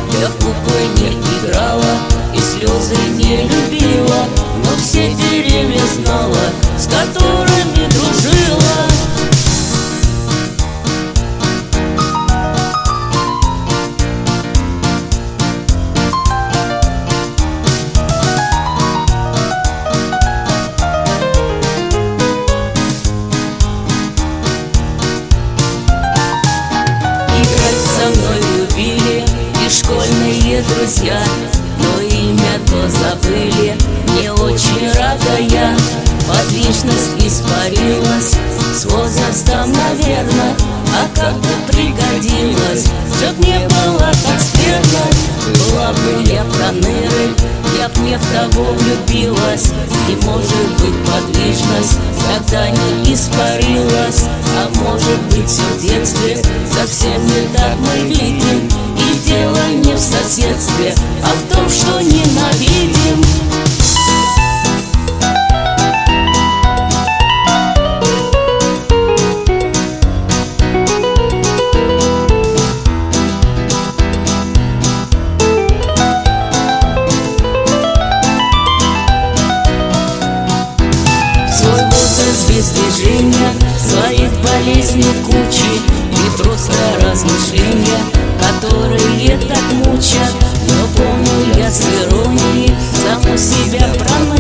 Я в куклы не играла и слезы не любила, но все деревья знала, с которыми дружила. Школьные друзья, но имя то забыли. Не очень рада я, подвижность испарилась с возрастом, наверно. А как бы пригодилась, чтоб не было так скверно. Была бы я пронырой, я б не в того влюбилась. И может быть подвижность тогда не испарилась. А может быть все в детстве совсем не так мы видим. И дело не в соседстве, а в том, что ненавидим. Свой возраст без движения, своих болезней кучи и просто размышления, которые так мучат. Но помню я с иронией саму себя проныл.